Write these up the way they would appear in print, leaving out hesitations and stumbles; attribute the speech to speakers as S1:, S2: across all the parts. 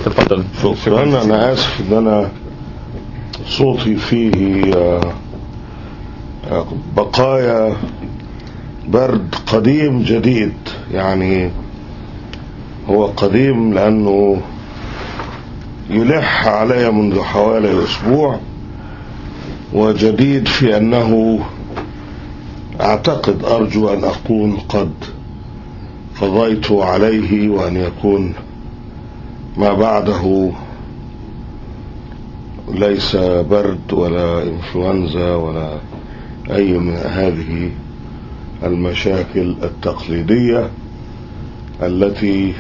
S1: تفضل.
S2: شكرا. أنا آسف إن أنا صوتي فيه بقايا برد قديم جديد. يعني هو قديم لأنه يلح علي منذ حوالي أسبوع، وجديد في أنه أعتقد أرجو أن أكون قد قضيت عليه، وأن يكون ما بعده ليس برد ولا إنفلونزا ولا أي من هذه المشاكل التقليدية التي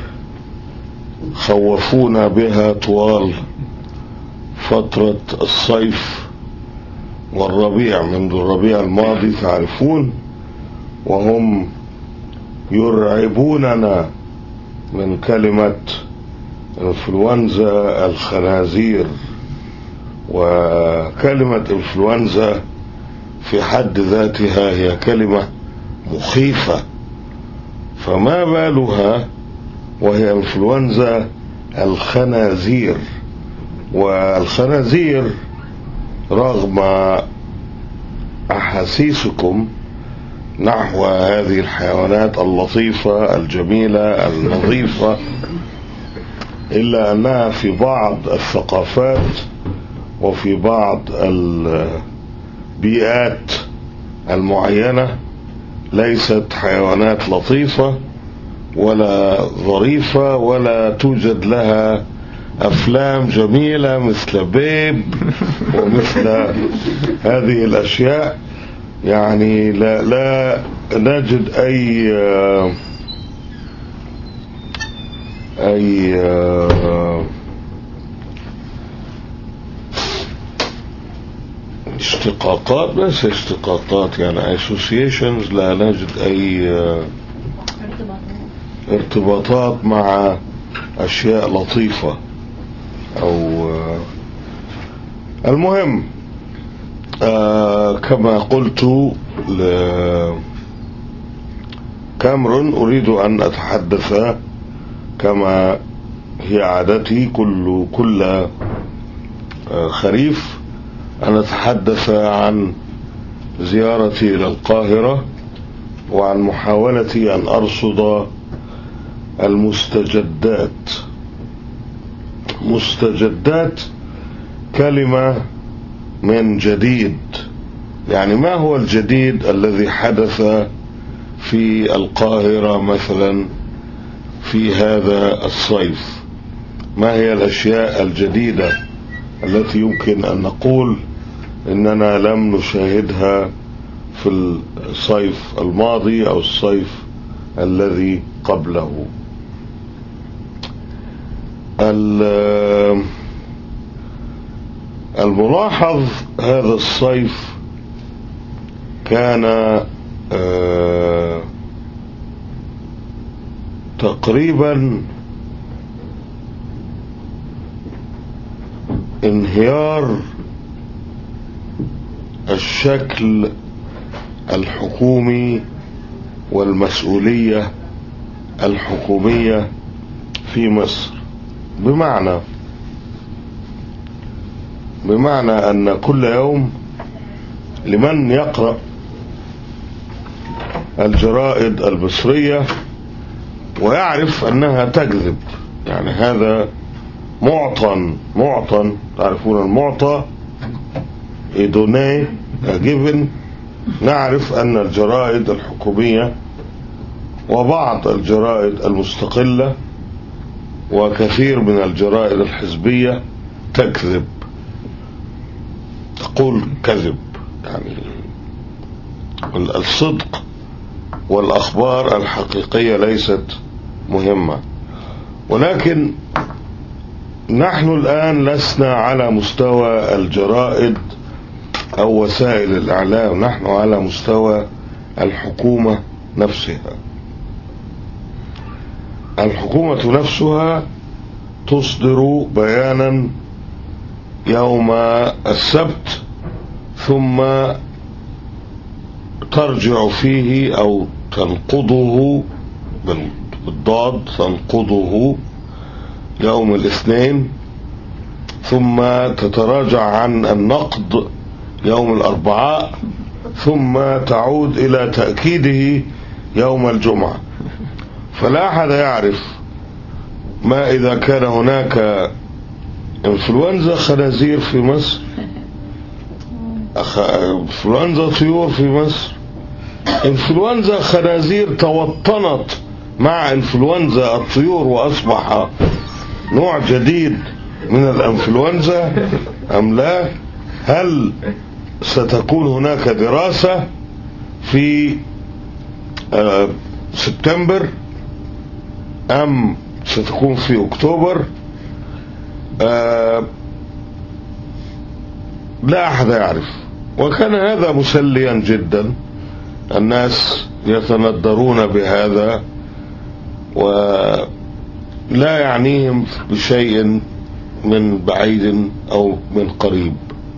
S2: خوفونا بها طوال فترة الصيف والربيع، منذ الربيع الماضي تعرفون، وهم يرعبوننا من كلمة إنفلونزا الخنازير. وكلمة إنفلونزا في حد ذاتها هي كلمة مخيفة، فما بالها وهي إنفلونزا الخنازير. والخنازير رغم أحاسيسكم نحو هذه الحيوانات اللطيفة الجميلة النظيفة، إلا أنها في بعض الثقافات وفي بعض البيئات المعينة ليست حيوانات لطيفة ولا ظريفة، ولا توجد لها أفلام جميلة مثل بيب ومثل هذه الأشياء. يعني لا نجد أي اشتقاقات، ليس اشتقاقات يعني associations، لا نجد أي ارتباطات مع أشياء لطيفة أو المهم. كما قلت لكاميرون، أريد أن أتحدث كما هي عادتي كل خريف، أن أتحدث عن زيارتي إلى القاهرة وعن محاولتي أن أرصد المستجدات. مستجدات كلمة من جديد، يعني ما هو الجديد الذي حدث في القاهرة مثلا في هذا الصيف؟ ما هي الأشياء الجديدة التي يمكن أن نقول إننا لم نشاهدها في الصيف الماضي أو الصيف الذي قبله؟ الملاحظ هذا الصيف كان تقريبا انهيار الشكل الحكومي والمسؤولية الحكومية في مصر، بمعنى أن كل يوم لمن يقرأ الجرائد المصرية ويعرف أنها تكذب، يعني هذا معطى، تعرفون المعطى إدوني جيفن. نعرف أن الجرائد الحكومية وبعض الجرائد المستقلة وكثير من الجرائد الحزبية تكذب، تقول كذب، يعني الصدق والأخبار الحقيقية ليست مهمة. ولكن نحن الآن لسنا على مستوى الجرائد أو وسائل الإعلام، نحن على مستوى الحكومة نفسها. الحكومة نفسها تصدر بيانا يوم السبت، ثم ترجع فيه أو تنقضه بالضاد، تنقضه يوم الاثنين، ثم تتراجع عن النقد يوم الأربعاء، ثم تعود إلى تأكيده يوم الجمعة. فلا أحد يعرف ما إذا كان هناك انفلونزا خنازير في مصر، انفلونزا طيور في مصر، انفلونزا خنازير توطنت مع انفلونزا الطيور وأصبح نوع جديد من الانفلونزا أم لا؟ هل ستكون هناك دراسة في سبتمبر أم ستكون في أكتوبر؟ لا أحد يعرف. وكان هذا مسليا جدا، الناس يتندرون بهذا ولا يعنيهم بشيء من بعيد أو من قريب.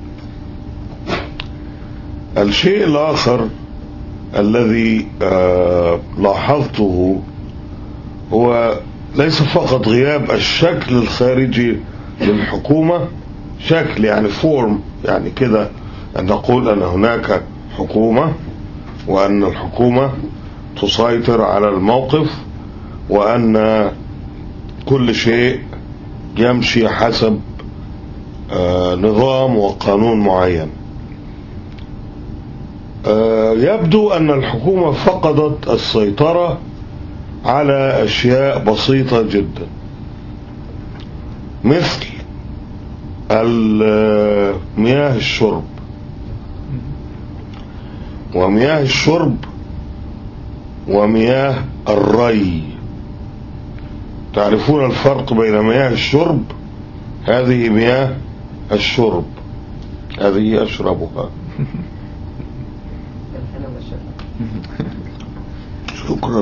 S2: الشيء الآخر الذي لاحظته هو ليس فقط غياب الشكل الخارجي للحكومة، شكل يعني فورم، يعني كده أن نقول أن هناك حكومة وأن الحكومة تسيطر على الموقف وأن كل شيء يمشي حسب نظام وقانون معين. يبدو أن الحكومة فقدت السيطرة على أشياء بسيطة جدا، مثل مياه الشرب. ومياه الشرب ومياه الري، تعرفون الفرق بين مياه الشرب؟ هذه مياه الشرب، هذه أشربها. شكرا.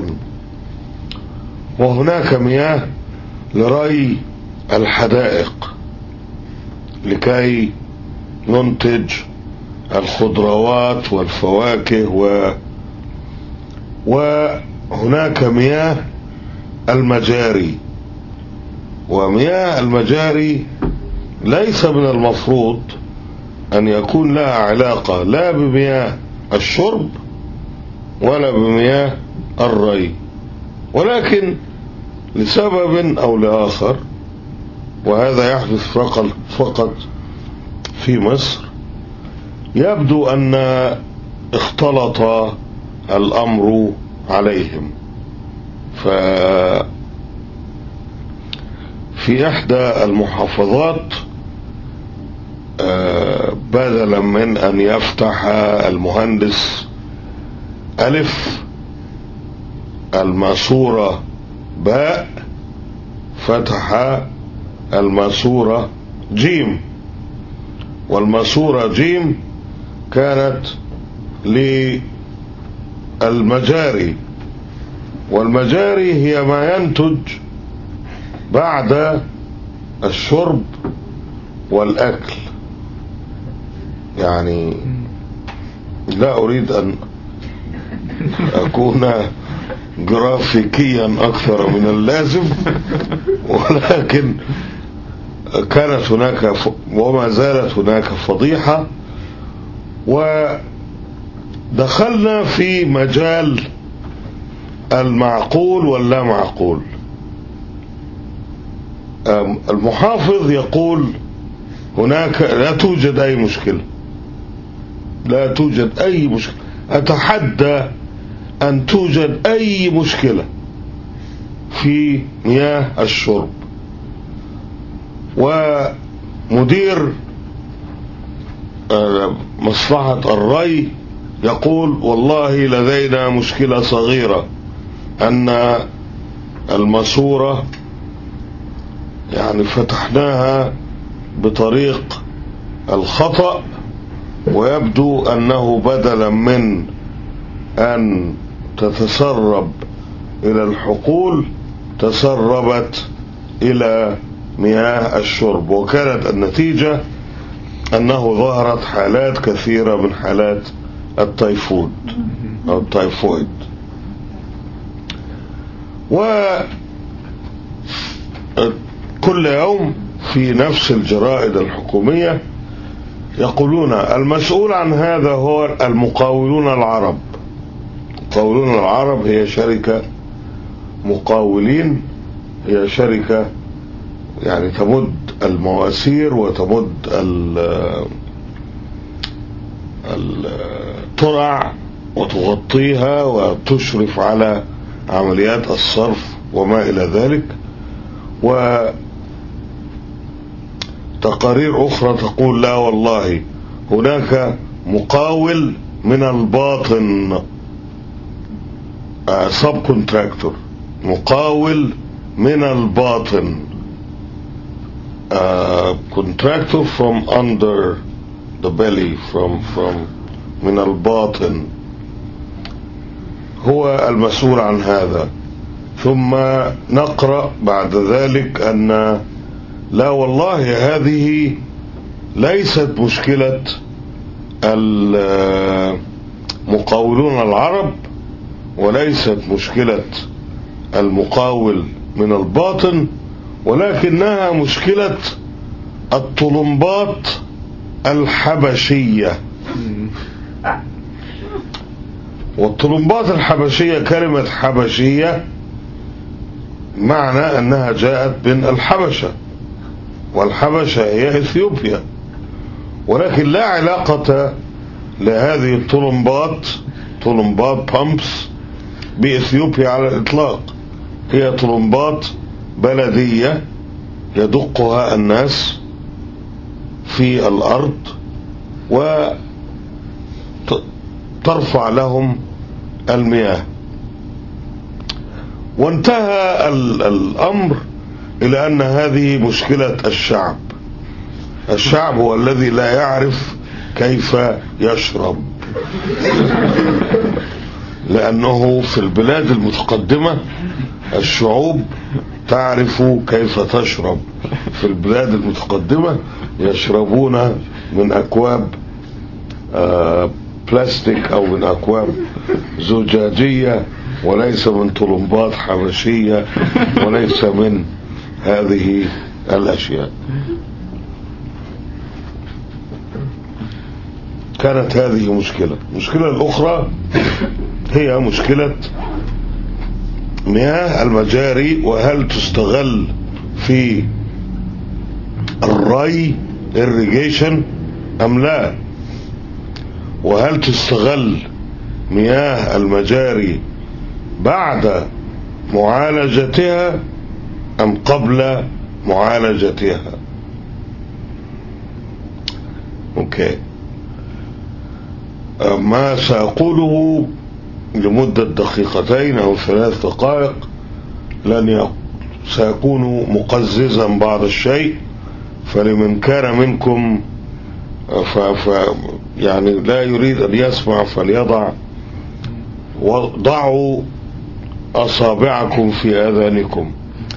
S2: وهناك مياه لري الحدائق لكي ينتج الخضروات والفواكه وهناك مياه المجاري. ومياه المجاري ليس من المفروض أن يكون لها علاقة لا بمياه الشرب ولا بمياه الري، ولكن لسبب أو لآخر، وهذا يحدث فقط في مصر، يبدو أن اختلط الأمر عليهم. ففي إحدى المحافظات بدلا من أن يفتح المهندس ألف الماسورة باء، فتح الماسورة جيم، والماسورة جيم كانت للمجاري، والمجاري هي ما ينتج بعد الشرب والأكل. يعني لا أريد أن أكون جرافيكيا أكثر من اللازم، ولكن كانت هناك وما زالت هناك فضيحة. ودخلنا في مجال المعقول واللا معقول. المحافظ يقول هناك لا توجد أي مشكلة، لا توجد أي مشكلة، أتحدى أن توجد أي مشكلة في مياه الشرب. ومدير مصلحة الري يقول والله لدينا مشكلة صغيرة، أن الماسورة يعني فتحناها بطريق الخطأ، ويبدو أنه بدلا من أن تتسرب إلى الحقول تسربت إلى مياه الشرب. وكانت النتيجة أنه ظهرت حالات كثيرة من حالات التيفود أو التيفويد. كل يوم في نفس الجرائد الحكومية يقولون المسؤول عن هذا هو المقاولون العرب. المقاولون العرب هي شركة مقاولين، هي شركة يعني تمد المواسير وتمد الترع وتغطيها وتشرف على عمليات الصرف وما إلى ذلك. وتقارير أخرى تقول لا والله هناك مقاول من الباطن، سب كونتراكتور، مقاول من الباطن، contractor from under the belly, from من الباطن، هو المسؤول عن هذا. ثم نقرأ بعد ذلك أن لا والله هذه ليست مشكلة المقاولون العرب وليست مشكلة المقاول من الباطن، ولكنها مشكلة الطلمبات الحبشية. والطلمبات الحبشية، كلمة حبشية معنى أنها جاءت من الحبشة، والحبشة هي إثيوبيا، ولكن لا علاقة لهذه الطلمبات، طلمبات بامبس، بإثيوبيا على الإطلاق. هي طلمبات بلدية يدقها الناس في الأرض وترفع لهم المياه. وانتهى الأمر إلى أن هذه مشكلة الشعب. الشعب هو الذي لا يعرف كيف يشرب، لأنه في البلاد المتقدمة الشعوب تعرف كيف تشرب. في البلاد المتقدمة يشربون من أكواب بلاستيك أو من أكواب زجاجية، وليس من طلمبات حبشية، وليس من هذه الأشياء. كانت هذه مشكلة. المشكلة الأخرى هي مشكلة مياه المجاري، وهل تستغل في الري irrigation أم لا، وهل تستغل مياه المجاري بعد معالجتها أم قبل معالجتها. أوكي، ما سأقوله لمدة دقيقتين أو 3 دقائق سيكون مقززا بعض الشيء، فلمن كان منكم يعني لا يريد أن يسمع فليضع وضعوا أصابعكم في آذانكم.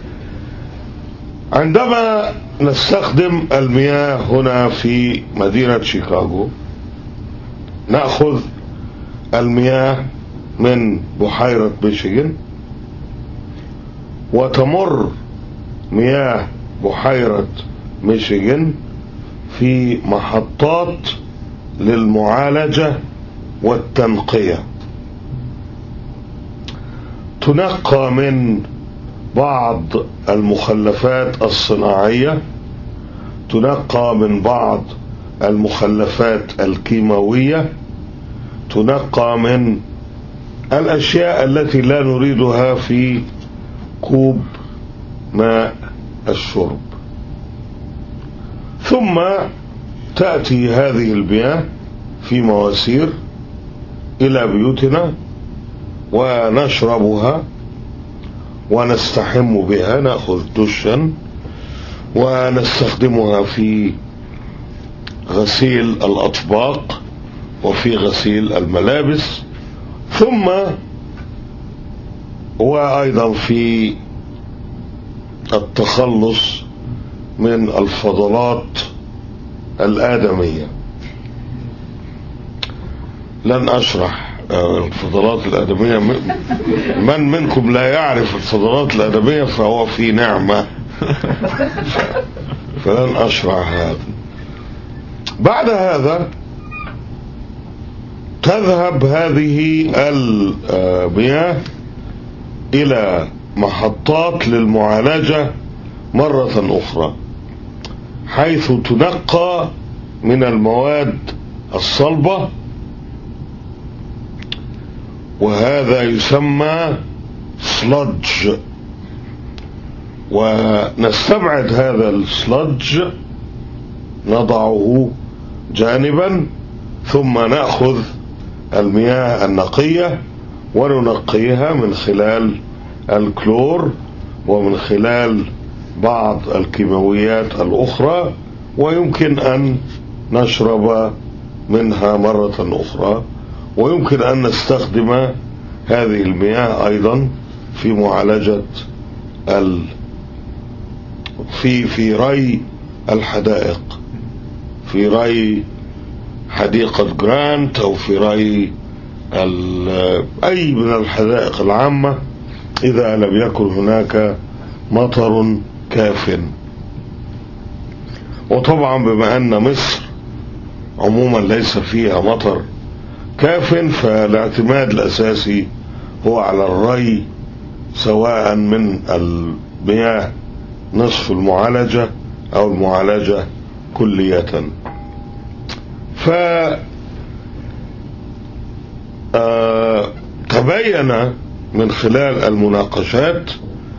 S2: عندما نستخدم المياه هنا في مدينة شيكاغو، نأخذ المياه من بحيرة ميشيغان، وتمر مياه بحيرة ميشيغان في محطات للمعالجة والتنقية، تنقى من بعض المخلفات الصناعية، تنقى من بعض المخلفات الكيماوية، تنقى من الأشياء التي لا نريدها في كوب ماء الشرب. ثم تأتي هذه المياه في مواسير إلى بيوتنا ونشربها ونستحم بها، نأخذ دشا ونستخدمها في غسيل الأطباق وفي غسيل الملابس، ثم وأيضا في التخلص من الفضلات الآدمية. لن أشرح الفضلات الآدمية، من منكم لا يعرف الفضلات الآدمية فهو في نعمة فلن أشرع هذا. بعد هذا تذهب هذه المياه إلى محطات للمعالجة مرة أخرى، حيث تنقى من المواد الصلبة، وهذا يسمى سلج. ونستبعد هذا السلج، نضعه جانبا، ثم نأخذ المياه النقية وننقيها من خلال الكلور ومن خلال بعض الكيماويات الأخرى، ويمكن أن نشرب منها مرة أخرى، ويمكن أن نستخدم هذه المياه أيضا في معالجة في ري الحدائق، في ري حديقة جرانت، أو في ري أي من الحدائق العامة إذا لم يكن هناك مطر كاف. وطبعا بما أن مصر عموما ليس فيها مطر كاف، فالاعتماد الأساسي هو على الري، سواء من المياه نصف المعالجة أو المعالجة كلية. تبين من خلال المناقشات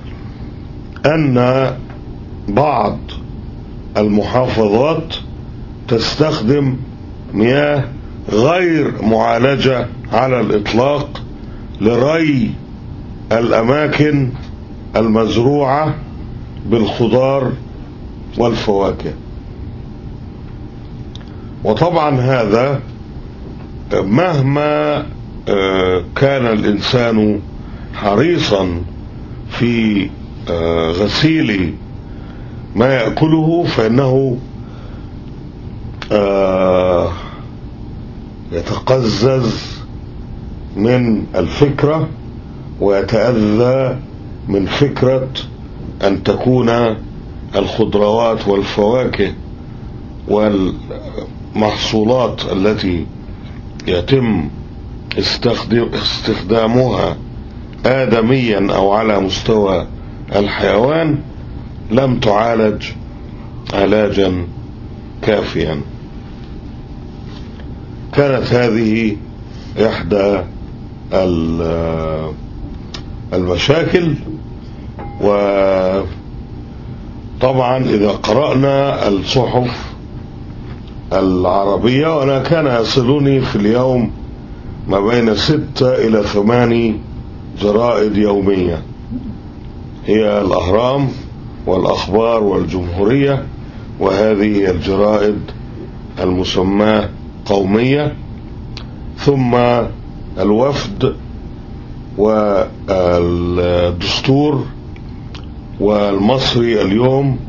S2: أن بعض المحافظات تستخدم مياه غير معالجة على الإطلاق لري الأماكن المزروعة بالخضار والفواكه. وطبعا هذا مهما كان الإنسان حريصا في غسيل ما يأكله، فإنه يتقزز من الفكرة ويتأذى من فكرة أن تكون الخضروات والفواكه والمحصولات التي يتم استخدامها آدميا أو على مستوى الحيوان لم تعالج علاجا كافيا. كانت هذه إحدى المشاكل. وطبعا إذا قرأنا الصحف العربية، وأنا كان يصلني في اليوم ما بين 6 إلى 8 جرائد يومية، هي الأهرام والأخبار والجمهورية، وهذه الجرائد المسماة قومية، ثم الوفد والدستور والمصري اليوم،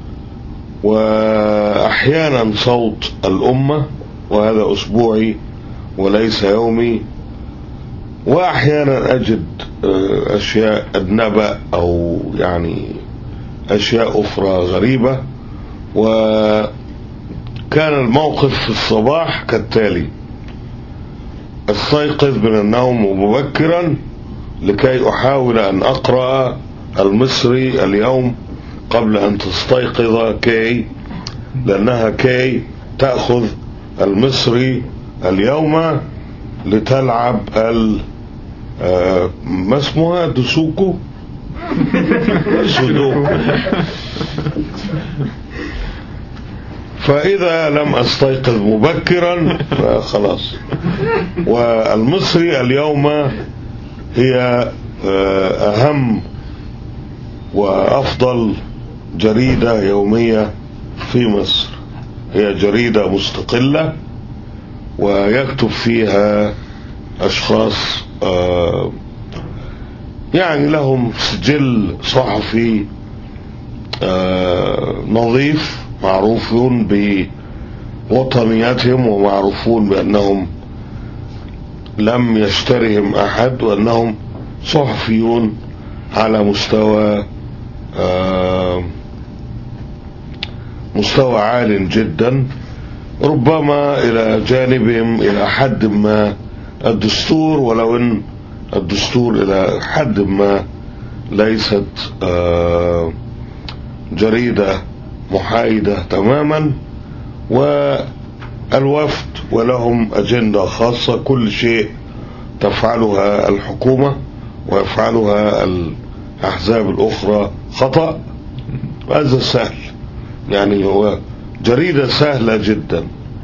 S2: وأحيانا صوت الأمة، وهذا أسبوعي وليس يومي، وأحيانا أجد أشياء النبأ أو يعني أشياء أخرى غريبة. وكان الموقف في الصباح كالتالي: استيقظ من النوم مبكرا لكي أحاول أن أقرأ المصري اليوم قبل أن تستيقظ كي، لأنها كي تأخذ المصري اليوم لتلعب ما اسمها دسوكو سودوكو. فإذا لم أستيقظ مبكرا خلاص. والمصري اليوم هي أهم وأفضل جريدة يومية في مصر، هي جريدة مستقلة ويكتب فيها أشخاص يعني لهم سجل صحفي نظيف، معروفون بوطنياتهم ومعروفون بأنهم لم يشترهم أحد، وأنهم صحفيون على مستوى مستوى عال جدا، ربما إلى جانبهم إلى حد ما الدستور، ولو أن الدستور إلى حد ما ليست جريدة محايدة تماما، والوفد ولهم أجندة خاصة، كل شيء تفعلها الحكومة ويفعلها الأحزاب الأخرى خطأ. هذا سهل، يعني هو جريدة سهلة جدا.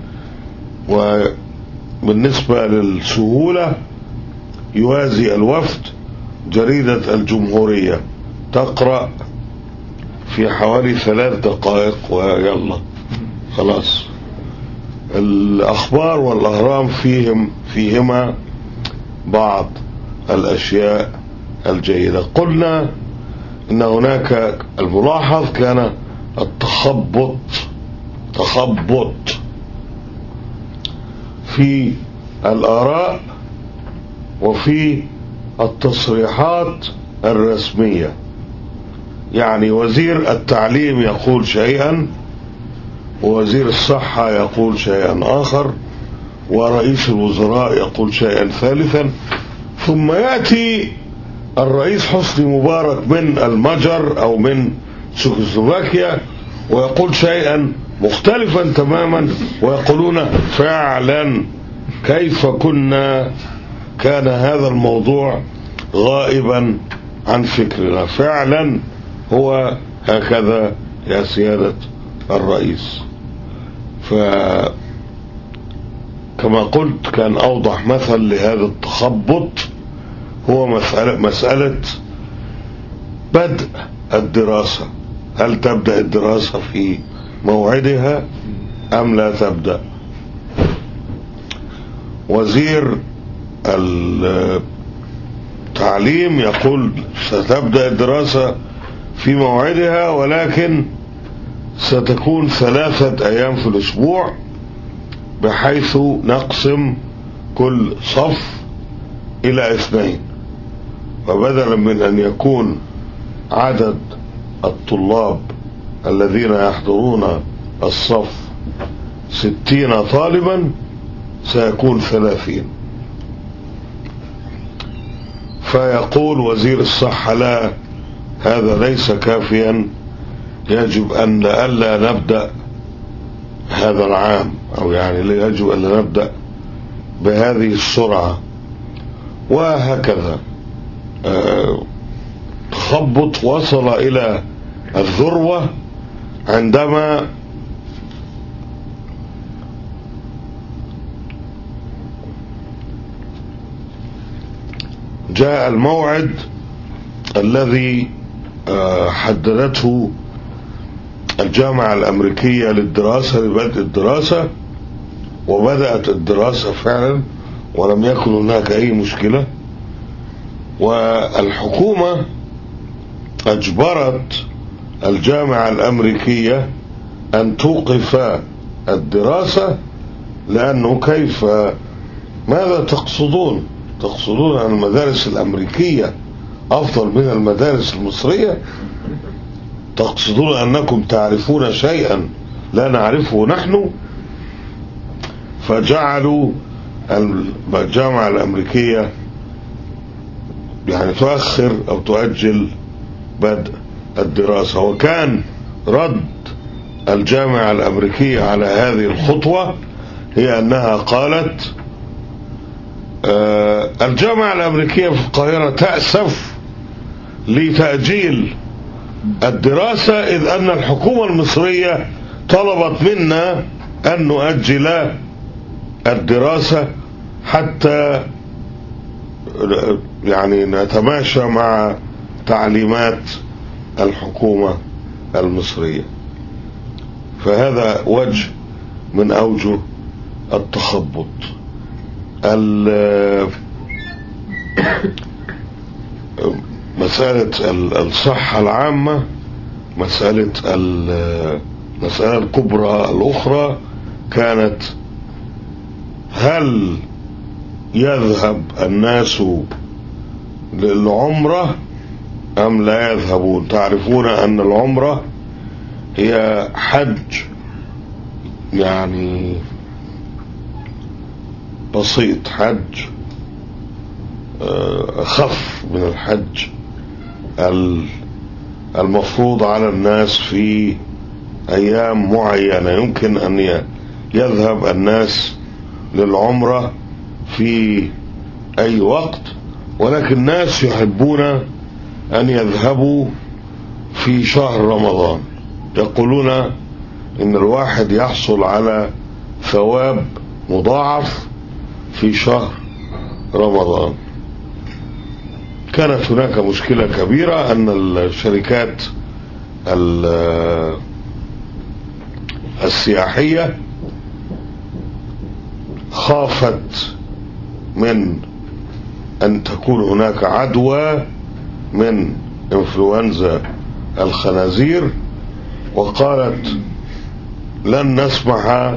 S2: وبالنسبة للسهولة يوازي الوفد جريدة الجمهورية، تقرأ في حوالي 3 دقائق ويلا خلاص. الأخبار والأهرام فيهما بعض الأشياء الجيدة. قلنا إن هناك الملاحظ كان التخبط في الآراء وفي التصريحات الرسمية، يعني وزير التعليم يقول شيئا، ووزير الصحة يقول شيئا آخر، ورئيس الوزراء يقول شيئا ثالثا، ثم يأتي الرئيس حسني مبارك من المجر أو من تشيكوسلوفاكيا ويقول شيئا مختلفا تماما، ويقولون فعلا كيف كان هذا الموضوع غائبا عن فكرنا، فعلا هو هكذا يا سيادة الرئيس. فكما قلت كان أوضح مثل لهذا التخبط هو مسألة بدء الدراسة. هل تبدأ الدراسة في موعدها أم لا تبدأ؟ وزير التعليم يقول ستبدأ الدراسة في موعدها، ولكن ستكون 3 أيام في الأسبوع، بحيث نقسم كل صف إلى 2، وبدلا من أن يكون عدد الطلاب الذين يحضرون الصف 60 طالبا سيكون 30. فيقول وزير الصحة لا، هذا ليس كافيا، يجب أن ألا نبدأ هذا العام، أو يعني يجب أن نبدأ بهذه السرعة، وهكذا. تخبط وصل إلى الذروة عندما جاء الموعد الذي حددته الجامعة الأمريكية للدراسة لبدء الدراسة، وبدأت الدراسة فعلا ولم يكن هناك أي مشكلة، والحكومة أجبرت الجامعة الأمريكية أن توقف الدراسة، لأنه كيف، ماذا تقصدون أن المدارس الأمريكية أفضل من المدارس المصرية؟ تقصدون أنكم تعرفون شيئا لا نعرفه نحن؟ فجعلوا الجامعة الأمريكية يعني تؤخر أو تؤجل بدء الدراسة. وكان رد الجامعة الأمريكية على هذه الخطوة هي أنها قالت الجامعة الأمريكية في القاهرة تأسف لتأجيل الدراسة، إذ أن الحكومة المصرية طلبت منا أن نؤجل الدراسة حتى يعني نتماشى مع تعليمات الحكومة المصرية. فهذا وجه من أوجه التخبط. مسألة الصحة العامة، مسألة المسألة الكبرى الأخرى كانت هل يذهب الناس للعمرة أم لا يذهبون؟ تعرفون أن العمرة هي حج يعني بسيط، حج أخف من الحج المفروض على الناس في أيام معينة. يمكن أن يذهب الناس للعمرة في أي وقت، ولكن الناس يحبون أن يذهبوا في شهر رمضان. يقولون إن الواحد يحصل على ثواب مضاعف في شهر رمضان. كانت هناك مشكلة كبيرة أن الشركات السياحية خافت من أن تكون هناك عدوى من إنفلونزا الخنازير، وقالت لن نسمح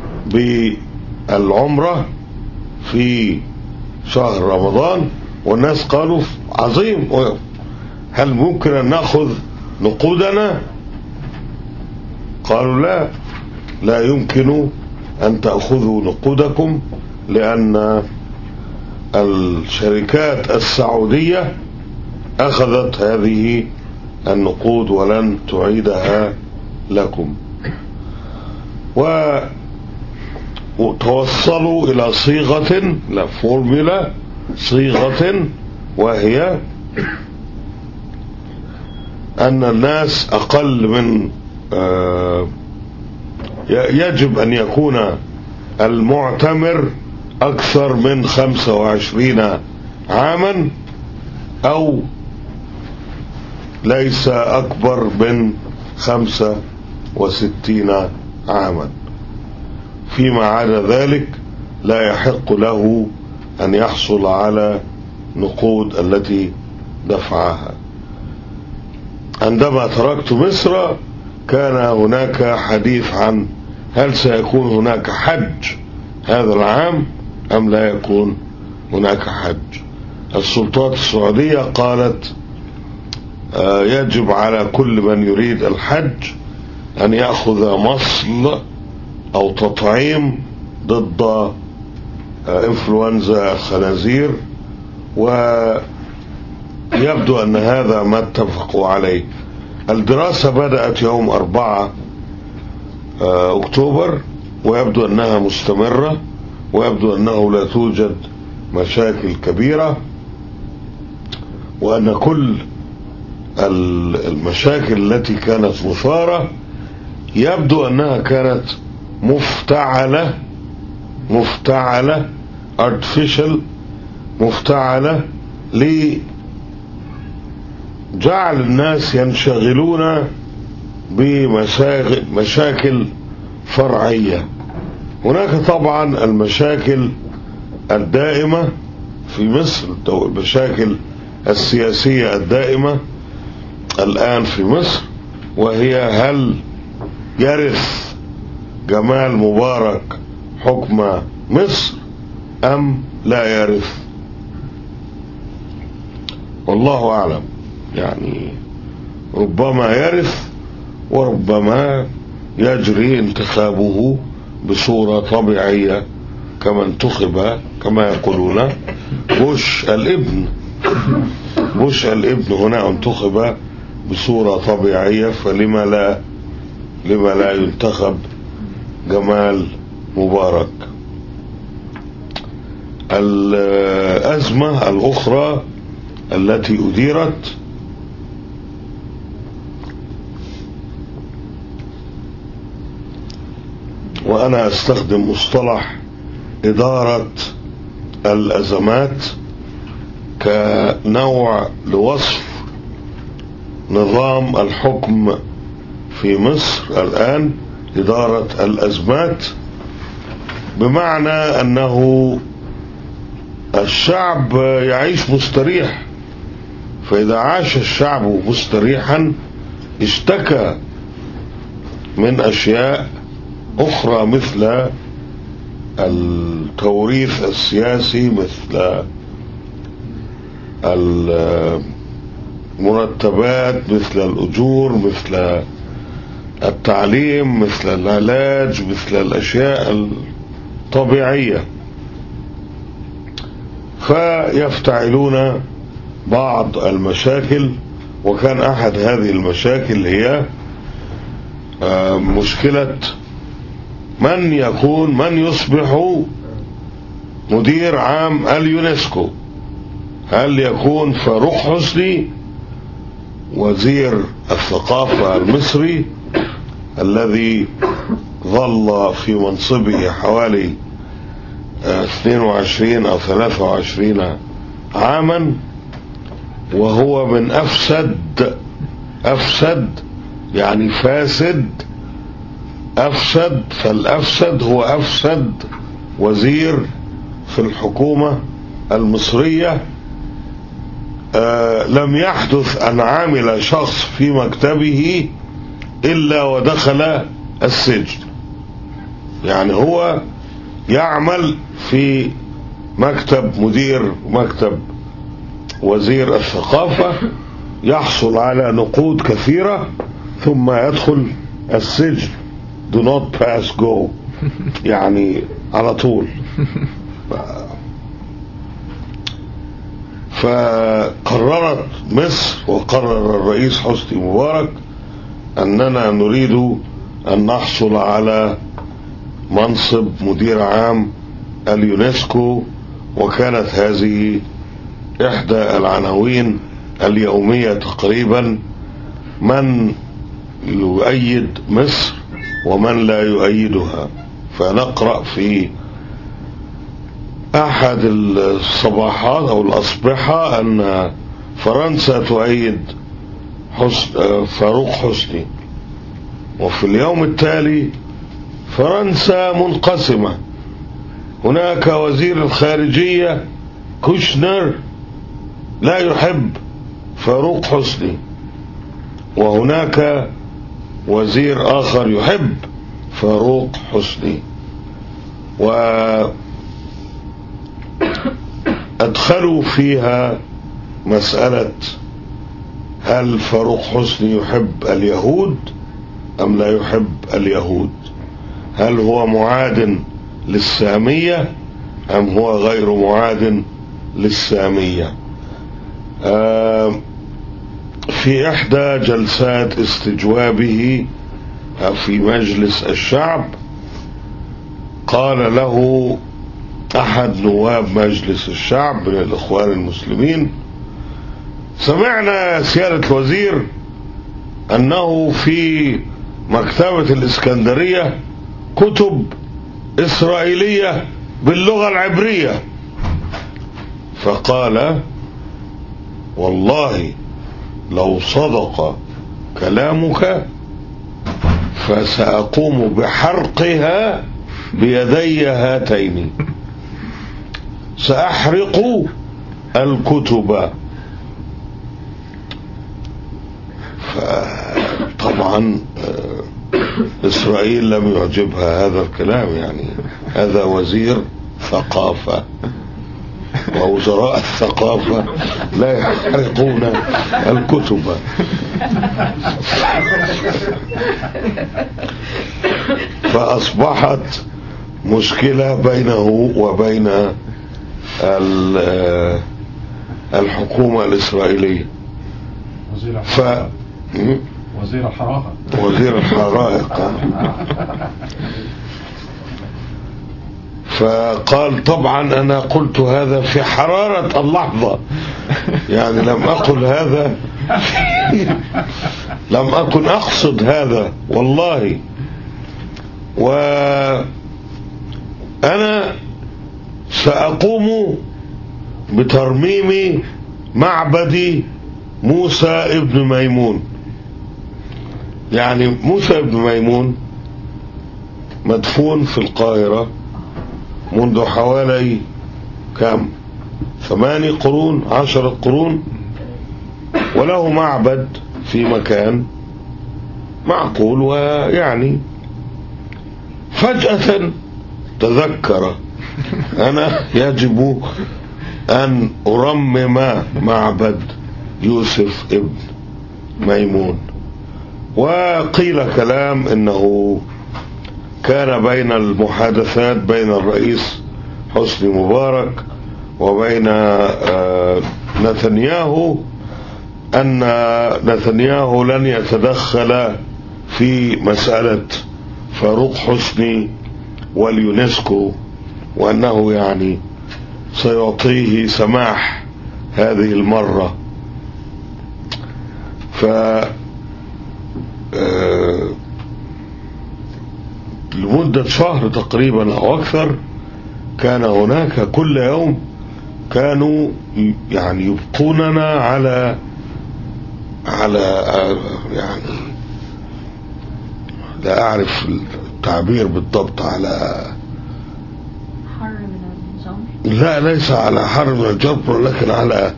S2: بالعمرة في شهر رمضان. والناس قالوا عظيم، هل ممكن أن نأخذ نقودنا؟ قالوا لا يمكن أن تأخذوا نقودكم، لأن الشركات السعودية أخذت هذه النقود ولن تعيدها لكم. وتوصلوا إلى صيغة، لا فورمولا، صيغة، وهي أن الناس أقل من يجب أن يكون المعتمر أكثر من 25 عاما، أو ليس أكبر من 65 عاما. فيما عدا ذلك لا يحق له أن يحصل على نقود التي دفعها. عندما تركت مصر كان هناك حديث عن هل سيكون هناك حج هذا العام أم لا يكون هناك حج. السلطات السعودية قالت يجب على كل من يريد الحج أن يأخذ مصل أو تطعيم ضد إنفلونزا الخنازير، ويبدو أن هذا ما اتفقوا عليه. الدراسة بدأت يوم 4 أكتوبر، ويبدو أنها مستمرة، ويبدو أنه لا توجد مشاكل كبيرة، وأن كل المشاكل التي كانت مثارة يبدو أنها كانت مفتعلة artificial، مفتعلة لجعل الناس ينشغلون بمشاكل فرعية. هناك طبعا المشاكل الدائمة في مصر، المشاكل السياسية الدائمة الآن في مصر، وهي هل يرث جمال مبارك حكم مصر أم لا يرث؟ والله أعلم، يعني ربما يرث وربما يجري انتخابه بصورة طبيعية كما انتخب، كما يقولون بوش الابن هنا انتخب بصورة طبيعية، فلما لا ينتخب جمال مبارك. الأزمة الأخرى التي أديرت وأنا أستخدم مصطلح إدارة الأزمات كنوع لوصف نظام الحكم في مصر الآن، إدارة الأزمات، بمعنى أنه الشعب يعيش مستريح، فإذا عاش الشعب مستريحا اشتكى من أشياء أخرى مثل التوريث السياسي، مثل المرتبات، مثل الأجور، مثل التعليم، مثل العلاج، مثل الأشياء الطبيعية. فيفتعلون بعض المشاكل، وكان أحد هذه المشاكل هي مشكلة من يصبح مدير عام اليونسكو. هل يكون فاروق حسني وزير الثقافة المصري الذي ظل في منصبه حوالي 22 أو 23 عاما، وهو من أفسد يعني فاسد، فالأفسد هو أفسد وزير في الحكومة المصرية. لم يحدث أن عامل شخص في مكتبه إلا ودخل السجن. يعني هو يعمل في مكتب وزير الثقافة، يحصل على نقود كثيرة ثم يدخل السجن. do not pass go، يعني على طول. فقررت مصر وقرر الرئيس حسني مبارك أننا نريد أن نحصل على منصب مدير عام اليونسكو. وكانت هذه إحدى العناوين اليومية تقريبا، من يؤيد مصر ومن لا يؤيدها. فنقرأ في أحد الصباحات أو الأصبحة أن فرنسا تؤيد فاروق حسني، وفي اليوم التالي فرنسا منقسمة. هناك وزير الخارجية كوشنر لا يحب فاروق حسني، وهناك وزير آخر يحب فاروق حسني. وأدخلوا فيها مسألة هل فاروق حسني يحب اليهود أم لا يحب اليهود؟ هل هو معاد للسامية أم هو غير معاد للسامية؟ في إحدى جلسات استجوابه في مجلس الشعب قال له أحد نواب مجلس الشعب من الإخوان المسلمين: سمعنا سيادة الوزير أنه في مكتبة الإسكندرية كتب إسرائيلية باللغة العبرية. فقال: والله لو صدق كلامك فسأقوم بحرقها بيدي هاتين، سأحرق الكتب. فطبعا إسرائيل لم يعجبها هذا الكلام، يعني هذا وزير ثقافة، ووزراء الثقافة لا يحرقون الكتب. فأصبحت مشكلة بينه وبين الحكومة الإسرائيلية. وزير الحرائق. فقال: طبعا أنا قلت هذا في حرارة اللحظة، يعني لم أقل هذا لم أكن أقصد هذا والله. وأنا سأقوم بترميم معبد موسى ابن ميمون. يعني موسى ابن ميمون مدفون في القاهرة منذ حوالي 8 قرون 10 قرون، وله معبد في مكان معقول. ويعني فجأة تذكر أنا يجب أن أرمم معبد يوسف ابن ميمون. وقيل كلام انه كان بين المحادثات بين الرئيس حسني مبارك وبين نتنياهو أن نتنياهو لن يتدخل في مسألة فاروق حسني واليونسكو، وأنه يعني سيعطيه سماح هذه المرة. لمدة شهر تقريبا أو أكثر كان هناك كل يوم كانوا يعني يبقوننا على يعني لا أعرف التعبير بالضبط، على
S1: حر من الجمر،
S2: لا ليس على حر من الجمر، لكن على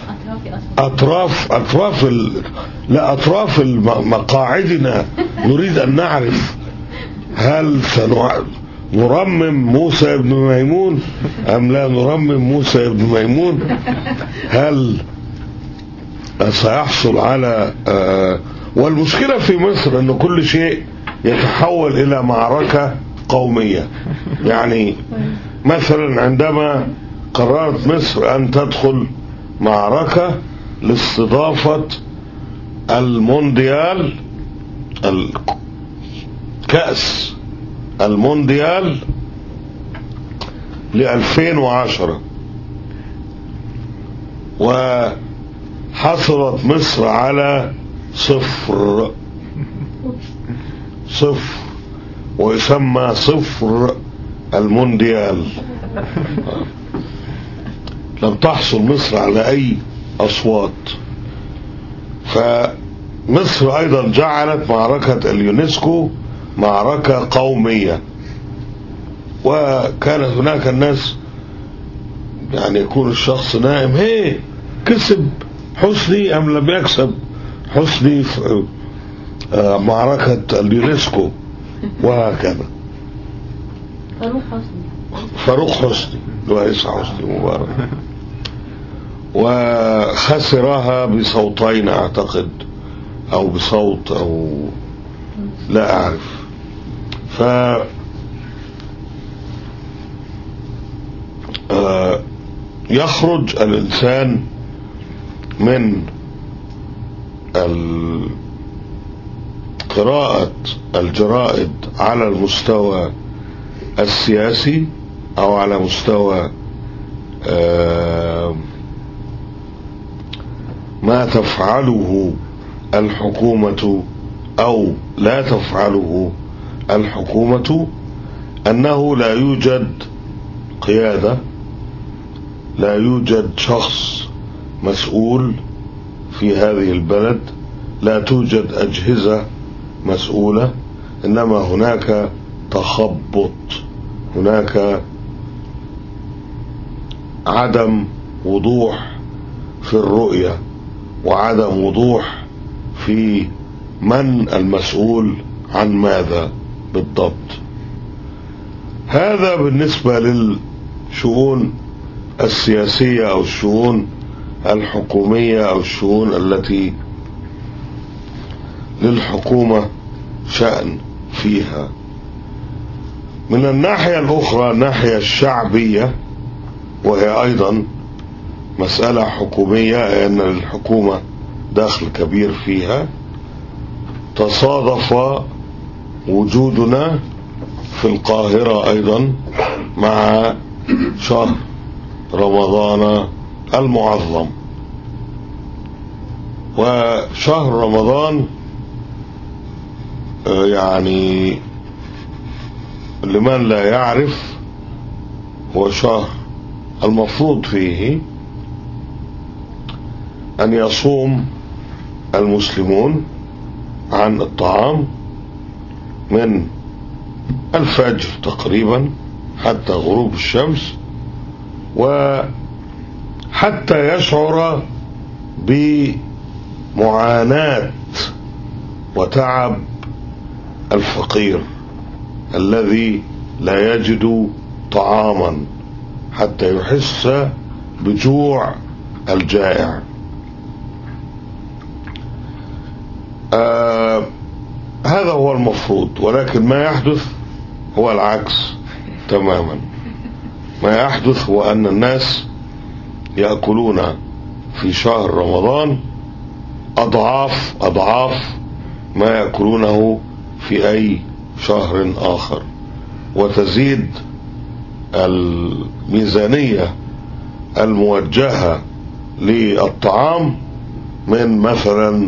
S2: أطراف مقاعدنا. نريد أن نعرف هل نرمم موسى بن ميمون أم لا نرمم موسى بن ميمون؟ هل سيحصل على والمشكلة في مصر أن كل شيء يتحول إلى معركة قومية. يعني مثلا عندما قررت مصر أن تدخل معركة لاستضافة المونديال، الكأس المونديال ل2010، وحصلت مصر على 0 ويسمى 0 المونديال. لم تحصل مصر على أي أصوات. فمصر أيضا جعلت معركة اليونسكو معركة قومية، وكانت هناك الناس يعني يكون الشخص نائم، هي كسب حسني أم لم يكسب حسني في معركة اليونسكو، وهكذا. فاروق حسني رئيس حسني مبارك، وخسرها بصوتين أعتقد أو بصوت أو لا أعرف. يخرج الإنسان من قراءة الجرائد على المستوى السياسي أو على مستوى ما تفعله الحكومة أو لا تفعله الحكومة، أنه لا يوجد قيادة، لا يوجد شخص مسؤول في هذه البلد، لا توجد أجهزة مسؤولة، إنما هناك تخبط، هناك عدم وضوح في الرؤية وعدم وضوح في من المسؤول عن ماذا بالضبط. هذا بالنسبة للشؤون السياسية أو الشؤون الحكومية أو الشؤون التي للحكومة شأن فيها. من الناحية الأخرى الناحية الشعبية، وهي أيضا مسألة حكومية أن الحكومة دخل كبير فيها، تصادف وجودنا في القاهرة أيضا مع شهر رمضان المعظم. وشهر رمضان يعني لمن لا يعرف هو شهر المفروض فيه أن يصوم المسلمون عن الطعام من الفجر تقريبا حتى غروب الشمس، وحتى يشعر بمعاناة وتعب الفقير الذي لا يجد طعاما، حتى يحس بجوع الجائع. المفروض، ولكن ما يحدث هو العكس تماما. ما يحدث هو أن الناس يأكلون في شهر رمضان أضعاف ما يأكلونه في أي شهر آخر، وتزيد الميزانية الموجهة للطعام من مثلا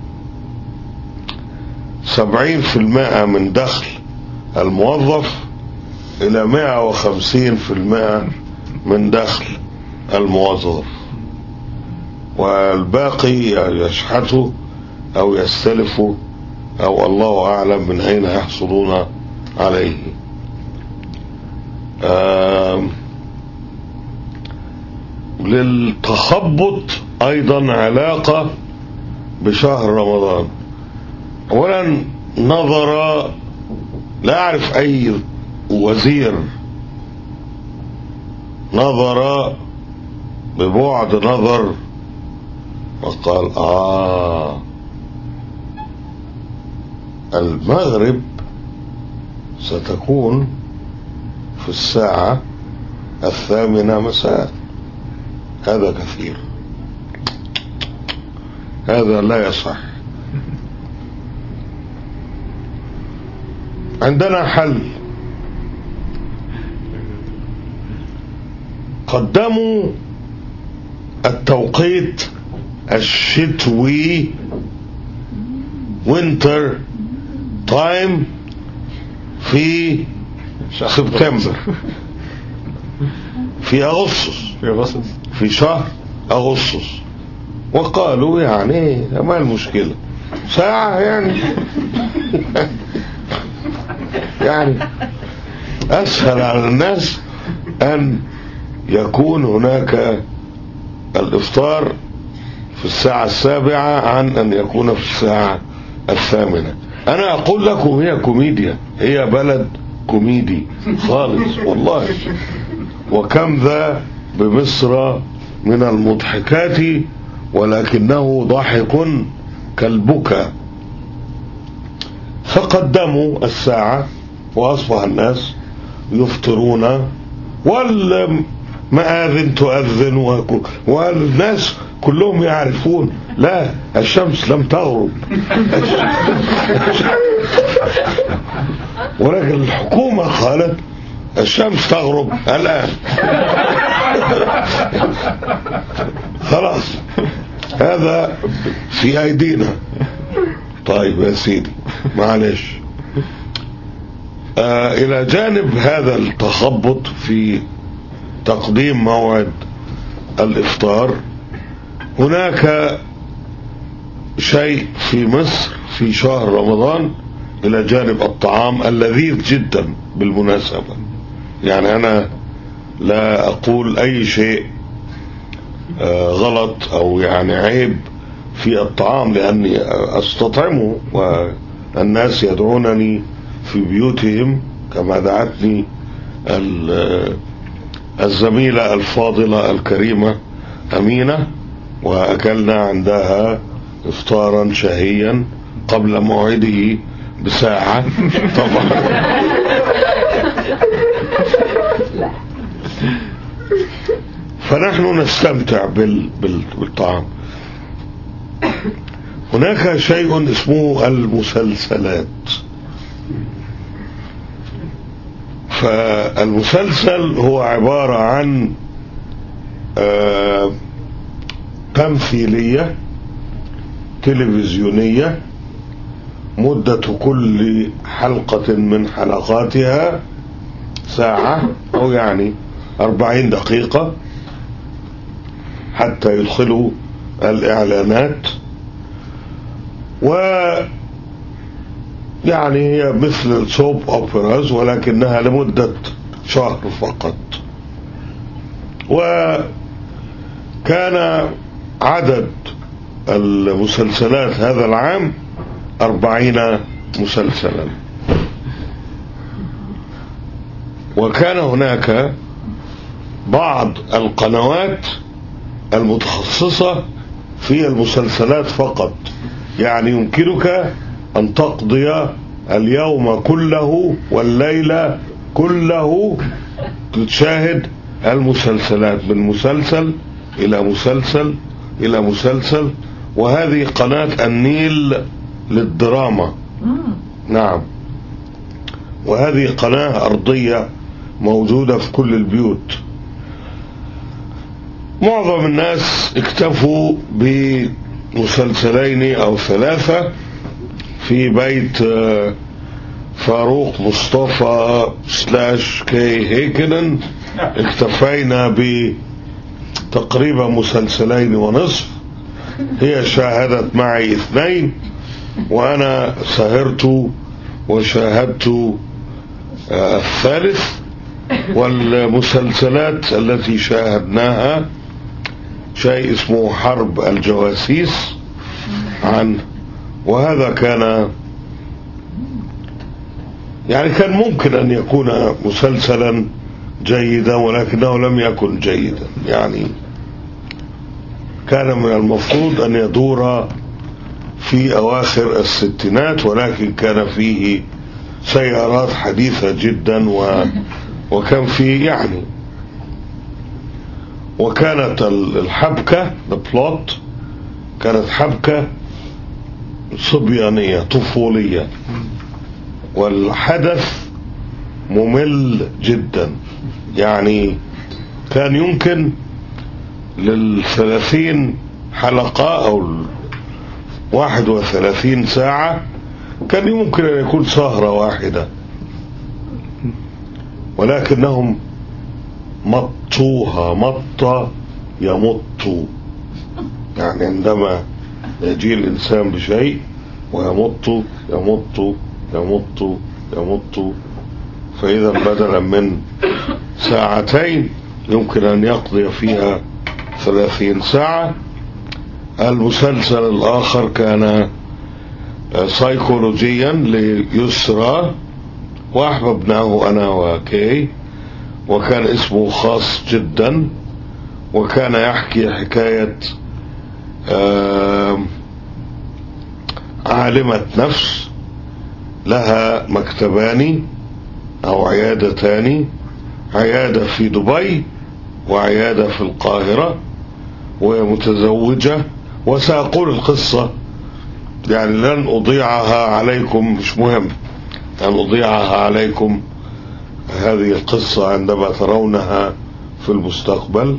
S2: 70% من دخل الموظف إلى 150% من دخل الموظف، والباقي يشحته أو يستلفه أو الله أعلم من أين يحصلون عليه. للتخبط أيضا علاقة بشهر رمضان. أولا نظر، لا أعرف أي وزير نظر ببعد نظر وقال المغرب ستكون في الساعة 8 مساء. هذا كثير، هذا لا يصح. عندنا حل، قدموا التوقيت الشتوي winter time في سبتمبر، في أغسطس، في شهر أغسطس، وقالوا يعني ما المشكلة، ساعة يعني أسهل على الناس أن يكون هناك الإفطار في الساعة 7 عن أن يكون في الساعة 8. أنا أقول لكم هي كوميديا، هي بلد كوميدي خالص والله، وكم ذا بمصر من المضحكات ولكنه ضاحك كالبكا. فقدموا الساعة وأصبح الناس يفطرون والمآذن تؤذن والناس كلهم يعرفون لا، الشمس لم تغرب ولكن الحكومة قالت الشمس تغرب الآن. خلاص هذا في أيدينا. طيب يا سيدي معلش. إلى جانب هذا التخبط في تقديم موعد الإفطار، هناك شيء في مصر في شهر رمضان إلى جانب الطعام اللذيذ جدا بالمناسبة. يعني أنا لا أقول أي شيء غلط أو يعني عيب في الطعام لأني أستطعمه، والناس يدعونني في بيوتهم كما دعتني الزميلة الفاضلة الكريمة أمينة، وأكلنا عندها إفطارا شهيا قبل موعده بساعة طبعا. فنحن نستمتع بالطعام. هناك شيء اسمه المسلسلات. فالمسلسل هو عبارة عن تمثيلية تلفزيونية مدة كل حلقة من حلقاتها ساعة أو يعني 40 دقيقة حتى يدخلوا الإعلانات، ويعني هي مثل السوب أوبراز ولكنها لمدة شهر فقط. وكان عدد المسلسلات هذا العام 40 مسلسلا. وكان هناك بعض القنوات المتخصصة في المسلسلات فقط، يعني يمكنك أن تقضي اليوم كله والليلة كله تشاهد المسلسلات، من مسلسل إلى مسلسل إلى مسلسل. وهذه قناة النيل للدراما. نعم، وهذه قناة أرضية موجودة في كل البيوت. معظم الناس اكتفوا بمسلسلين أو ثلاثة. في بيت فاروق مصطفى / كي هيكنن اكتفينا بتقريبا مسلسلين ونصف. هي شاهدت معي 2، وأنا سهرت وشاهدت الثالث. والمسلسلات التي شاهدناها شيء اسمه حرب الجواسيس وهذا كان كان ممكن أن يكون مسلسلا جيدا، ولكنه لم يكن جيدا. كان من المفروض أن يدور في أواخر الستينات، ولكن كان فيه سيارات حديثة جدا وكان فيه وكانت الحبكة البلوت كانت حبكة صبيانية طفولية، والحدث ممل جدا. كان يمكن 30 حلقة أو 31 ساعة كان يمكن أن يكون سهرة واحدة، ولكنهم مطوها مط يمط. عندما يجي الإنسان بشيء ويمط يمط يمط يمط، فإذا بدلا من 2 ساعة يمكن أن يقضي فيها 30 ساعة. المسلسل الآخر كان سيكولوجيا ليسرى، وأحببناه أنا وكي، وكان اسمه خاص جدا، وكان يحكي حكاية عالمة نفس لها مكتبان أو عيادتان، عيادة في دبي وعيادة في القاهرة، ومتزوجة. وسأقول القصة، لن أضيعها عليكم، مش مهم أن أضيعها عليكم هذه القصة عندما ترونها في المستقبل.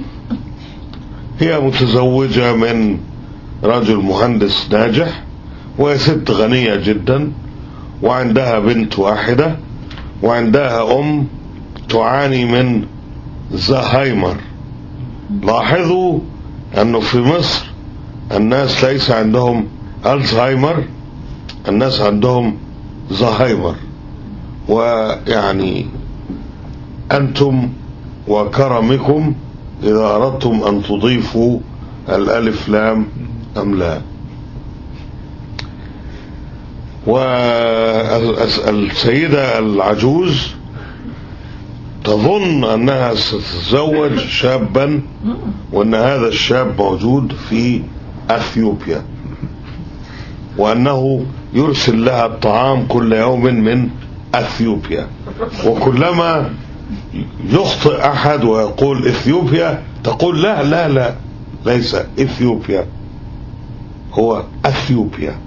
S2: هي متزوجة من رجل مهندس ناجح، وهي ست غنية جدا، وعندها بنت واحدة، وعندها أم تعاني من زهايمر. لاحظوا أنه في مصر الناس ليس عندهم ألزهايمر، الناس عندهم زهايمر. أنتم وكرمكم إذا أردتم أن تضيفوا الألف لام أم لا. والسيدة العجوز تظن أنها ستتزوج شابا، وأن هذا الشاب موجود في أثيوبيا، وأنه يرسل لها الطعام كل يوم من أثيوبيا. وكلما يخطئ أحد ويقول إثيوبيا تقول لا لا لا، ليس إثيوبيا، هو أثيوبيا.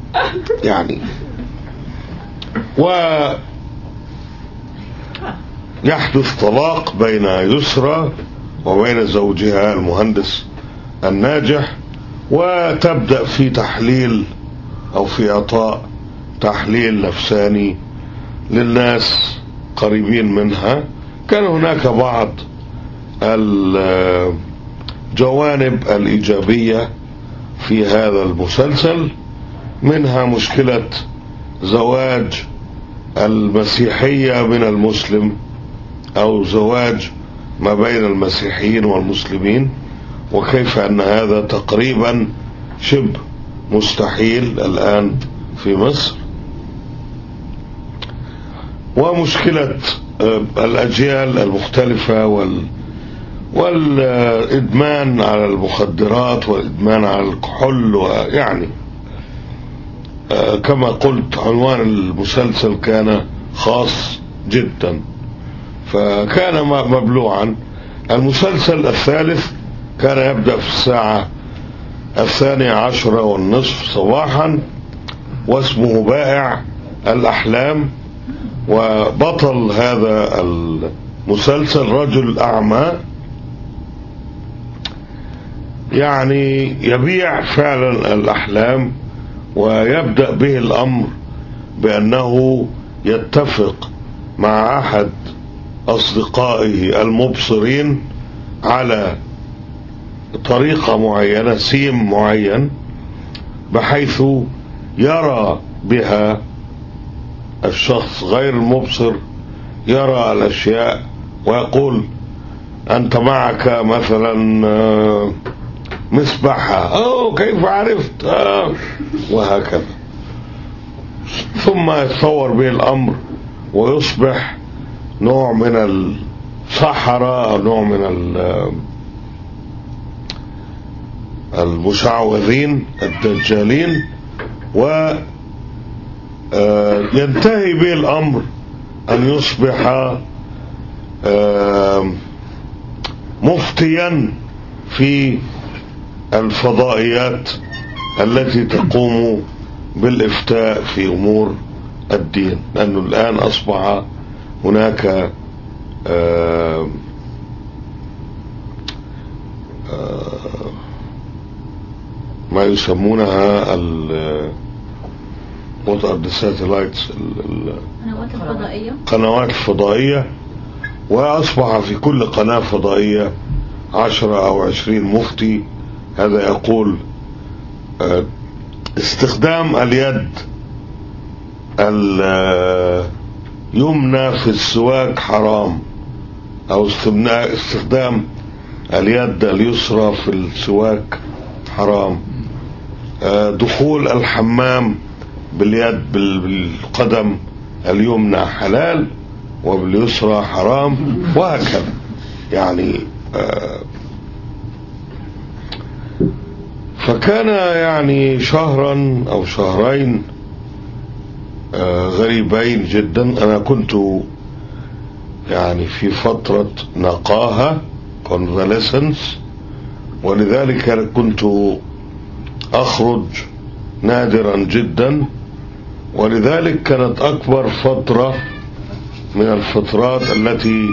S2: ويحدث طلاق بين يسرى وبين زوجها المهندس الناجح، وتبدأ في تحليل أو في إعطاء تحليل نفساني للناس قريبين منها. كان هناك بعض الجوانب الإيجابية في هذا المسلسل، منها مشكلة زواج المسيحية من المسلم، أو زواج ما بين المسيحيين والمسلمين، وكيف أن هذا تقريبا شبه مستحيل الآن في مصر. ومشكلة الأجيال المختلفة والإدمان على المخدرات والإدمان على الكحول، كما قلت عنوان المسلسل كان خاص جدا، فكان مبلوعا. المسلسل الثالث كان يبدأ في الساعة 12:30 صباحا، واسمه بائع الأحلام. وبطل هذا المسلسل رجل أعمى، يعني يبيع فعلا الأحلام. ويبدأ به الأمر بأنه يتفق مع أحد أصدقائه المبصرين على طريقة معينة، سيم معين، بحيث يرى بها الشخص غير المبصر يرى الأشياء، ويقول أنت معك مثلا مصباحها، كيف عرفت؟ وهكذا. ثم يتطور به الأمر ويصبح نوع من السحرة أو نوع من المشعوذين الدجالين، وينتهي به الأمر أن يصبح مفتيا في الفضائيات التي تقوم بالإفتاء في أمور الدين، لأنه الآن أصبح هناك ما يسمونها القنوات الفضائية، وأصبح في كل قناة فضائية 10 أو 20 مفتي. هذا يقول استخدام اليد اليمنى في السواك حرام، أو استخدام اليد اليسرى في السواك حرام، دخول الحمام باليد بالقدم اليمنى حلال وباليسرى حرام، وهكذا. يعني فكان يعني شهرا أو شهرين غريبين جدا. أنا كنت يعني في فترة نقاهة convalescence، ولذلك كنت أخرج نادرا جدا، ولذلك كانت أكبر فترة من الفترات التي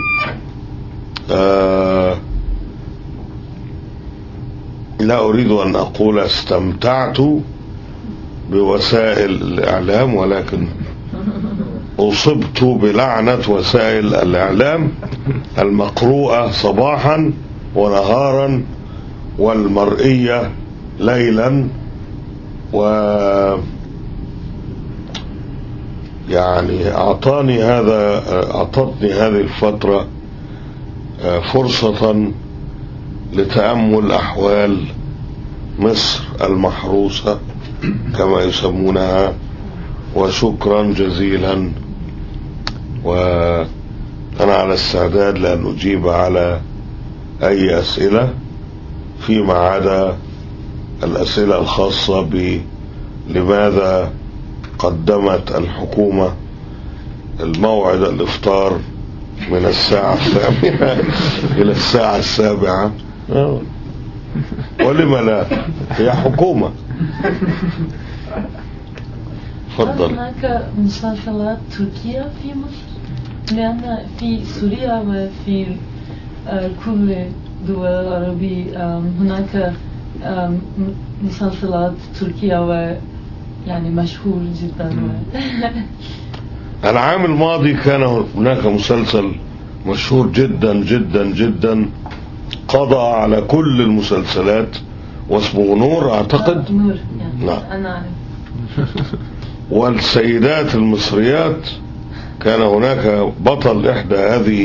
S2: لا أريد أن أقول استمتعت بوسائل الإعلام، ولكن أصبت بلعنة وسائل الإعلام المقروءة صباحا ونهارا والمرئية ليلا. و يعني أعطتني هذه الفترة فرصة لتأمل أحوال مصر المحروسة كما يسمونها، وشكرا جزيلا. وأنا على استعداد لأن أجيب على أي أسئلة فيما عدا الأسئلة الخاصة بلماذا قدمت الحكومة الموعد الإفطار من الساعة 8 إلى الساعة 7. ولما لا، هي حكومة. فضل.
S1: هناك مسلسلات تركية في مصر؟ لأن في سوريا وفي كل دول العربية هناك مسلسلات تركية ويعني مشهور جدا.
S2: العام الماضي كان هناك مسلسل مشهور جدا جدا جدا قضى على كل المسلسلات، واسمه نور أعتقد.
S1: نور يعني.
S2: نعم.
S1: أنا أعرف.
S2: والسيدات المصريات كان هناك بطل إحدى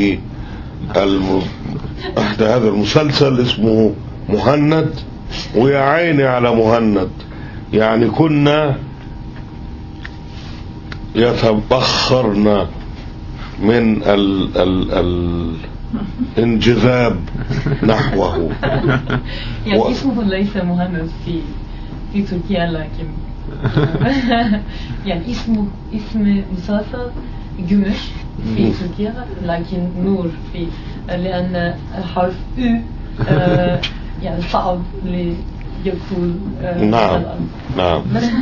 S2: هذا المسلسل اسمه مهند، ويا عيني على مهند. يعني كنا يتبخرنا من الانجذاب نحوه.
S1: يعني اسمه ليس مهند في تركيا، لكن يعني اسم مسلسل جمش في تركيا، لكن نور في لأن حرف U يعني صعب ليقول.
S2: نعم نعم.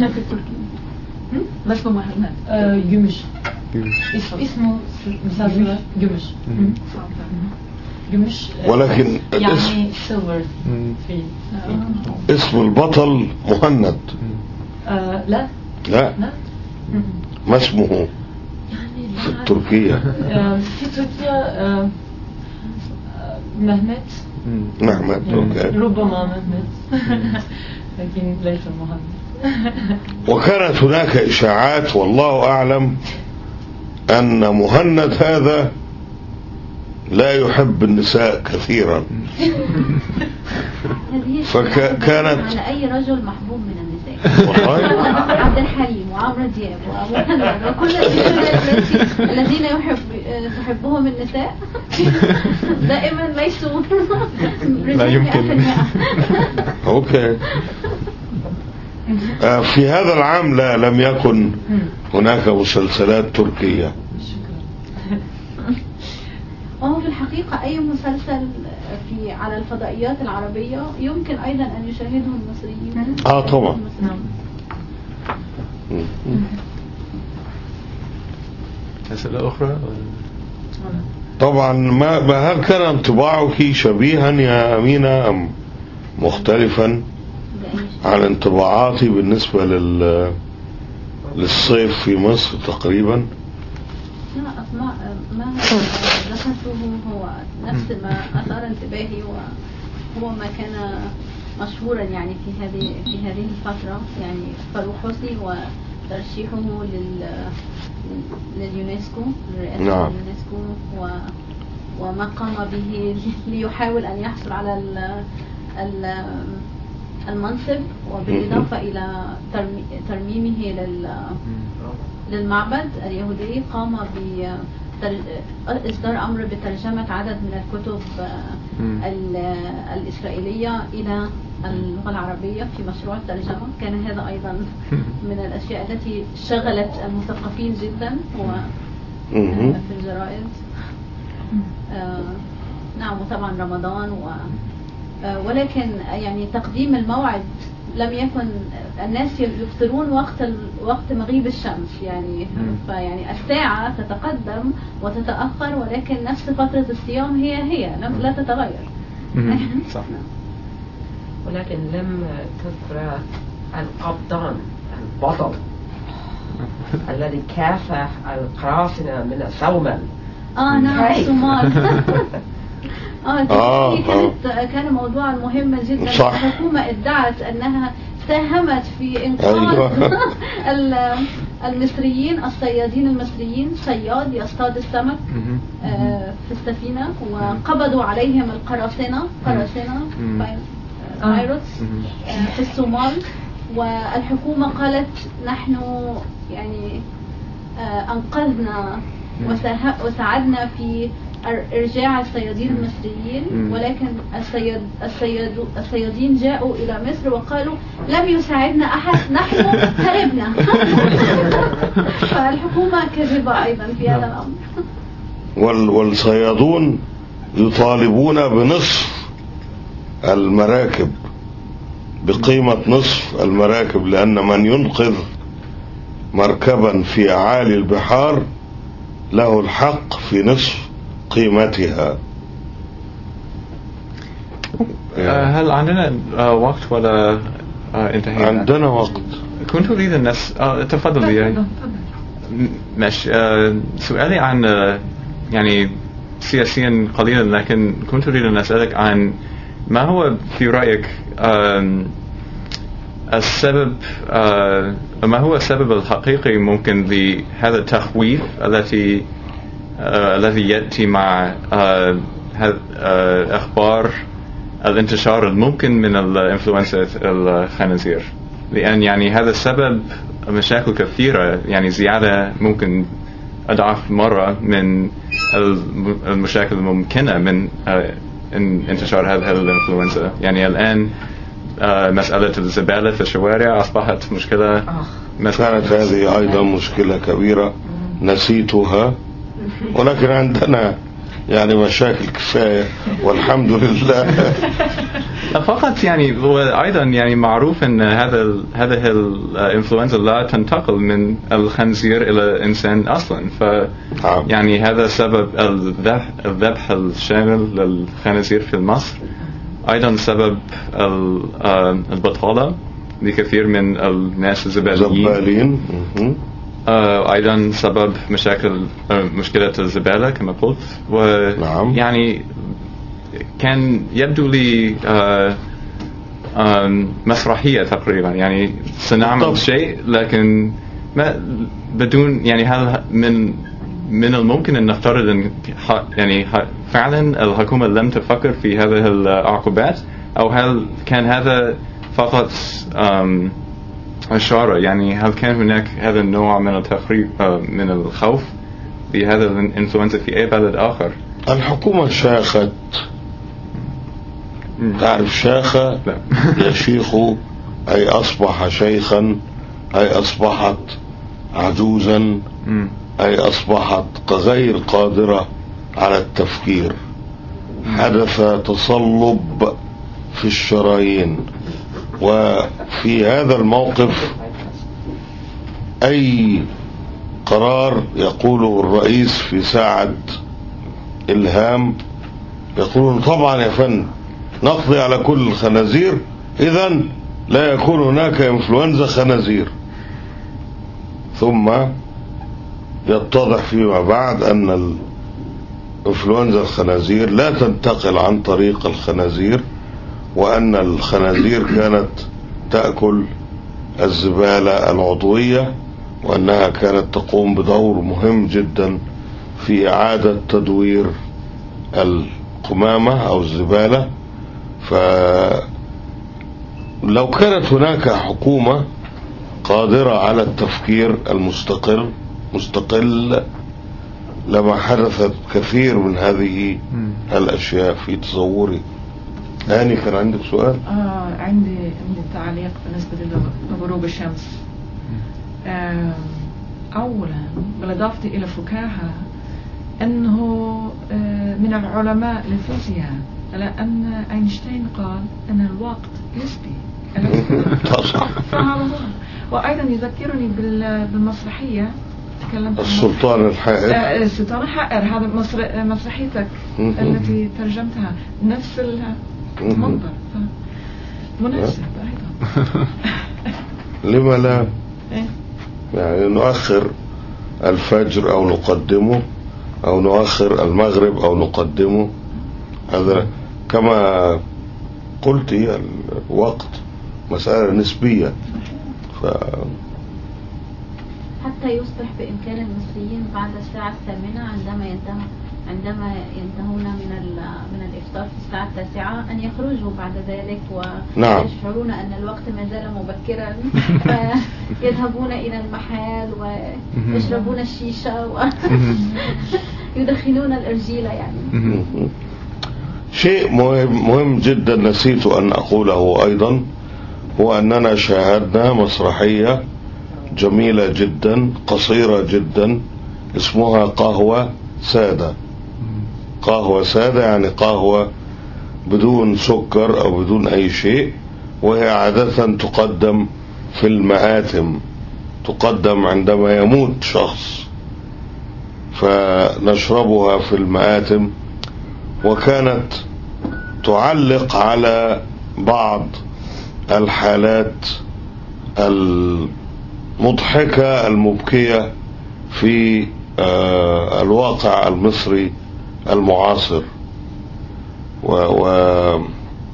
S1: ما اسمه محمد جمش. اسمه مسلسل جمش. جمش
S2: ولكن
S1: يعني سيلفر في
S2: اسم البطل مهند.
S1: لا
S2: لا ما اسمه
S1: يعني
S2: في التركية؟
S1: في تركيا مهمت.
S2: أوكي.
S1: ربما مهمت لكن ليس مهند.
S2: وكانت هناك إشاعات والله أعلم أن مهند هذا لا يحب النساء كثيرا. فكانت
S3: على أي رجل محبوب من النساء.
S2: والله
S3: عبد الحليم وعمرو دياب ومهند وكل الذين تحبهم النساء دائما ليسوا
S4: لا يمكن.
S2: أوكي. في هذا العام لم يكن هناك مسلسلات تركية.
S3: في الحقيقة أي مسلسل على الفضائيات العربية يمكن أيضا أن يشاهده المصريين.
S2: طبعا.
S4: أسئلة أخرى؟
S2: طبعا. هل كان انطباعك شبيها يا أمينة أم مختلفا عن انطباعاتي بالنسبة للصيف في مصر تقريبا؟
S3: لا، ما ذكرته هو نفس ما أثار انتباهي، وهو ما كان مشهورا يعني في هذه الفترة، يعني فاروق حسني وترشيحه لليونسكو، لرئاسة اليونسكو، وما قام به ليحاول أن يحصل على المنصب، وبالإضافة إلى ترميمه للمعبد اليهودي، قام بإصدار أمر بترجمة عدد من الكتب الإسرائيلية إلى اللغة العربية في مشروع الترجمة. كان هذا أيضا من الأشياء التي شغلت المثقفين جدا في الجرائد. نعم، وطبعا رمضان ولكن يعني تقديم الموعد لم يكن، الناس يفطرون وقت مغيب الشمس يعني، فيعني الساعة تتقدم وتتأخر، ولكن نفس فترة الصيام هي لا تتغير.
S4: صح.
S5: ولكن لم تذكر القبطان البطل الذي كافح القراصنة من الصومال.
S3: نعم، الصومال. كان موضوعا مهما جدا. الحكومة ادعت أنها ساهمت في إنقاذ المصريين، الصيادين المصريين، صياد يصطاد السمك في السفينة، وقبضوا عليهم القراصنة بايروتس في الصومال. والحكومة قالت نحن يعني أنقذنا وساعدنا في إرجاع الصيادين المصريين، ولكن الصيادين جاءوا إلى مصر وقالوا لم يساعدنا أحد، نحن هربنا. فالحكومة كذبة أيضا في هذا الأمر.
S2: والصيادون يطالبون بنصف المراكب، بقيمة نصف المراكب، لأن من ينقذ مركبا في أعالي البحار له الحق في نصف قيمتها.
S4: هل عندنا وقت ولا انتهينا؟
S2: عندنا وقت.
S4: كنت أريد أن تفضل. ماشي. سؤالي عن يعني سياسيا قليلا، لكن كنت أريد أن أسألك عن ما هو في رأيك السبب، ما هو السبب الحقيقي ممكن لهذا التخويف الذي يأتي مع أخبار الانتشار الممكن من الإنفلونزا الخنازير؟ لأن يعني هذا السبب مشاكل كثيرة، يعني زيادة ممكن أضعاف مرة من المشاكل الممكنة من انتشار هذه الإنفلونزا. يعني الآن مسألة الزبالة في الشوارع أصبحت مشكلة.
S2: كانت هذه أيضا مشكلة كبيرة نسيتها، ولكن عندنا يعني مشاكل كفاية والحمد لله.
S4: فقط يعني وأيضا يعني معروف أن هذه الإنفلونزا لا تنتقل من الخنزير إلى الإنسان أصلا، يعني هذا سبب الذبح الشامل للخنازير في مصر، أيضا سبب البطالة لكثير من الناس الزباليين، أيضا سبب مشكلة الزبالة كما قلت. ويعني كان يبدو لي مسرحية تقريبا، يعني سنعمل شيء لكن ما بدون يعني هل من الممكن أن نفترض أن يعني فعلا الحكومة لم تفكر في هذه العقوبات، أو هل كان هذا فقط إشارة؟ يعني هل كان هناك هذا النوع من التخريب من الخوف بهذا الإنفلونزا في أي بلد آخر؟
S2: الحكومة شاخت، تعرف شاخة يشيخ أي أصبح شيخا، أي أصبحت عجوزا، أي أصبحت غير قادرة على التفكير. حدث تصلب في الشرايين. وفي هذا الموقف أي قرار يقوله الرئيس في ساعة إلهام يقولون طبعا يا فندم نقضي على كل الخنازير، إذن لا يكون هناك إنفلونزا خنازير. ثم يتضح فيما بعد أن إنفلونزا الخنازير لا تنتقل عن طريق الخنازير، وأن الخنازير كانت تأكل الزبالة العضوية، وأنها كانت تقوم بدور مهم جدا في إعادة تدوير القمامة أو الزبالة. فلو كانت هناك حكومة قادرة على التفكير مستقل لما حدثت كثير من هذه الأشياء في تصوري. هاني كان عندك سؤال؟
S1: عندي تعليق بالنسبة لغروب الشمس. أولا بالإضافة إلى فكاهة أنه من العلماء الفيزياء على أن أينشتاين قال أن الوقت نسبي. وأيضا يذكرني بالمسرحية تكلمت
S2: السلطان الحائر.
S1: السلطان الحائر، هذا مسرحيتك التي ترجمتها نفس المنظر، مناسب أيضا.
S2: لما لا يعني نؤخر الفجر أو نقدمه، أو نؤخر المغرب أو نقدمه. هذا كما قلت الوقت مسألة نسبية.
S3: حتى يصبح بإمكان المصريين بعد الساعة 8 عندما ينتهون من الإفطار في الساعة 9 أن يخرجوا بعد ذلك ويشعرون أن الوقت ما زال مبكرا، فيذهبون إلى المحال ويشربون الشيشة ويدخنون الأرجيلة. يعني
S2: شيء مهم جدا نسيت أن أقوله أيضا، هو أننا شاهدنا مسرحية جميلة جدا قصيرة جدا اسمها قهوة سادة. قهوة سادة يعني قهوة بدون سكر أو بدون أي شيء، وهي عادة تقدم في المآتم، تقدم عندما يموت شخص فنشربها في المآتم. وكانت تعلق على بعض الحالات المضحكة المبكية في الواقع المصري المعاصر، وكانت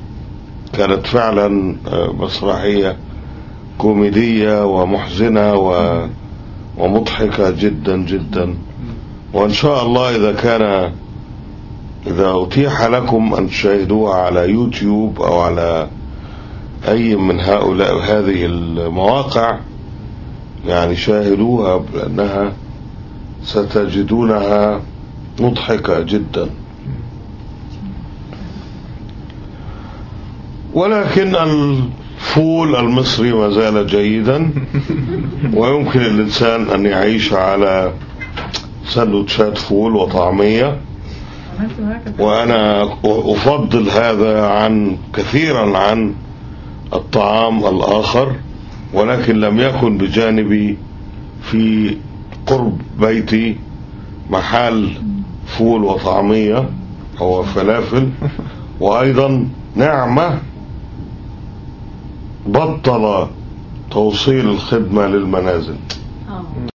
S2: فعلا مسرحية كوميدية ومحزنة ومضحكة جدا جدا. وإن شاء الله إذا أتيح لكم أن تشاهدوها على يوتيوب أو على أي من هذه المواقع، يعني شاهدوها لأنها ستجدونها مضحكة جدا. ولكن الفول المصري ما زال جيدا، ويمكن الإنسان أن يعيش على سندوتشات فول وطعمية، وأنا أفضل هذا كثيرا عن الطعام الآخر. ولكن لم يكن بجانبي في قرب بيتي محل فول وطعمية أو فلافل. وأيضا نعمة بطل توصيل الخدمة للمنازل.